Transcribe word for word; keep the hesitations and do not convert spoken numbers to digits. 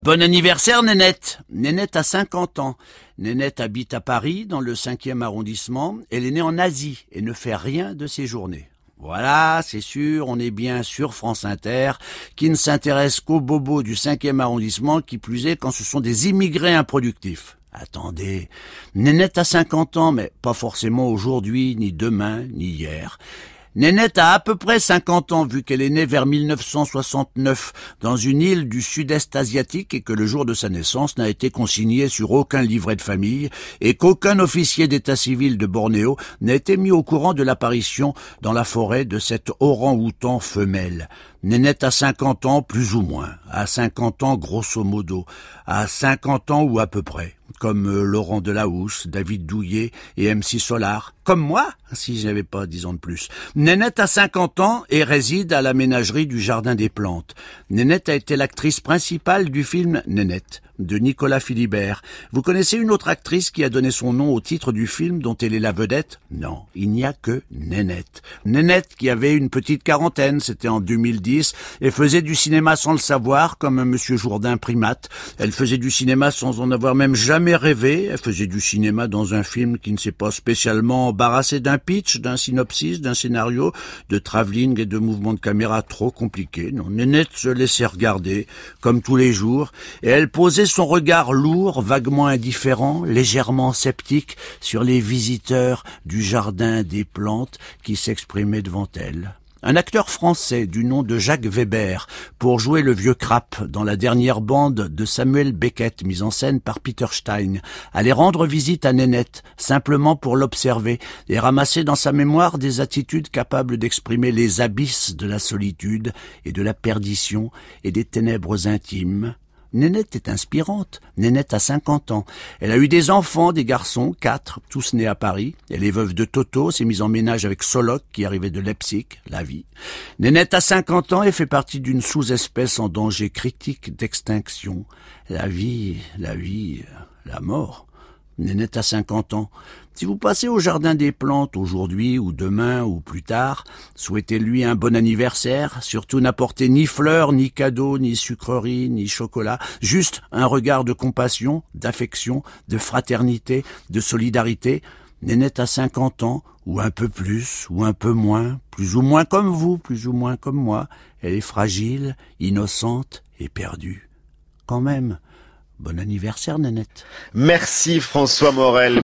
Bon anniversaire, Nénette. Nénette a cinquante ans. Nénette habite à Paris, dans le cinquième arrondissement. Elle est née en Asie et ne fait rien de ses journées. Voilà, c'est sûr, on est bien sur France Inter, qui ne s'intéresse qu'aux bobos du cinquième arrondissement, qui plus est quand ce sont des immigrés improductifs. Attendez, Nénette a cinquante ans, mais pas forcément aujourd'hui, ni demain, ni hier. Nénette a à peu près cinquante ans, vu qu'elle est née vers mille neuf cent soixante-neuf dans une île du sud-est asiatique et que le jour de sa naissance n'a été consigné sur aucun livret de famille et qu'aucun officier d'état civil de Bornéo n'a été mis au courant de l'apparition dans la forêt de cette orang-outan femelle. Nénette a cinquante ans, plus ou moins. À cinquante ans, grosso modo. À cinquante ans ou à peu près. Comme euh, Laurent Delahousse, David Douillet et M C Solar. Comme moi, si je n'avais pas dix ans de plus. Nénette a cinquante ans et réside à la ménagerie du Jardin des Plantes. Nénette a été l'actrice principale du film Nénette, de Nicolas Philibert. Vous connaissez une autre actrice qui a donné son nom au titre du film dont elle est la vedette? Non, il n'y a que Nénette. Nénette qui avait une petite quarantaine, c'était en deux mille dix, et faisait du cinéma sans le savoir, comme un monsieur Jourdain primate. Elle faisait du cinéma sans en avoir même jamais rêvé. Elle faisait du cinéma dans un film qui ne s'est pas spécialement embarrassé d'un pitch, d'un synopsis, d'un scénario, de travelling et de mouvements de caméra trop compliqués. Non, Nénette se laissait regarder, comme tous les jours, et elle posait son regard lourd, vaguement indifférent, légèrement sceptique sur les visiteurs du Jardin des Plantes qui s'exprimaient devant elle. Un acteur français du nom de Jacques Weber pour jouer le vieux Krapp dans la dernière bande de Samuel Beckett mise en scène par Peter Stein allait rendre visite à Nénette simplement pour l'observer et ramasser dans sa mémoire des attitudes capables d'exprimer les abysses de la solitude et de la perdition et des ténèbres intimes. Nénette est inspirante. Nénette a cinquante ans. Elle a eu des enfants, des garçons, quatre, tous nés à Paris. Elle est veuve de Toto, s'est mise en ménage avec Soloc, qui arrivait de Leipzig, la vie. Nénette a cinquante ans et fait partie d'une sous-espèce en danger critique d'extinction. La vie, la vie, la mort. Nénette a cinquante ans. Si vous passez au Jardin des Plantes aujourd'hui ou demain ou plus tard, souhaitez-lui un bon anniversaire. Surtout n'apportez ni fleurs, ni cadeaux, ni sucreries, ni chocolat. Juste un regard de compassion, d'affection, de fraternité, de solidarité. Nénette a cinquante ans, ou un peu plus, ou un peu moins, plus ou moins comme vous, plus ou moins comme moi. Elle est fragile, innocente et perdue. Quand même, bon anniversaire, Nénette. Merci François Morel.